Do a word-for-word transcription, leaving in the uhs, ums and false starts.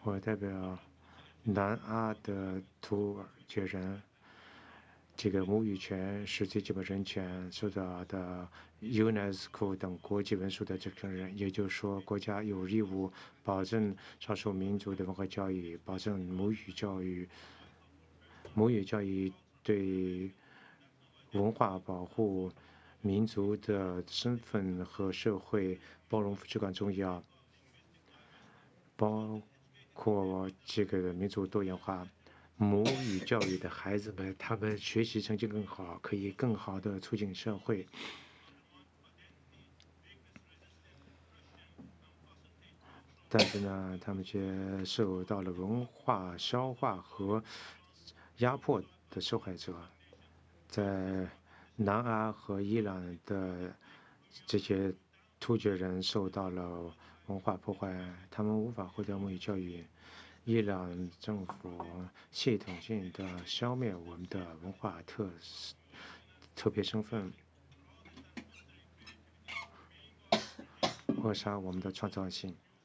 我代表南阿的土耳其人，这个母语权、世界基本人权受到的 UNESCO 等国际文书的这个人，也就是说，国家有义务保证少数民族的文化教育，保证母语教育。母语教育对文化保护、民族的身份和社会包容至关重要，包括这个民族多元化。母语教育的孩子们，他们学习成绩更好，可以更好的促进社会。但是呢，他们却受到了文化消化和压迫的受害者。在南阿和伊朗的这些突厥人受到了文化破坏，他们无法获得母语教育。伊朗政府系统性的消灭我们的文化特特别身份，扼杀我们的创造性。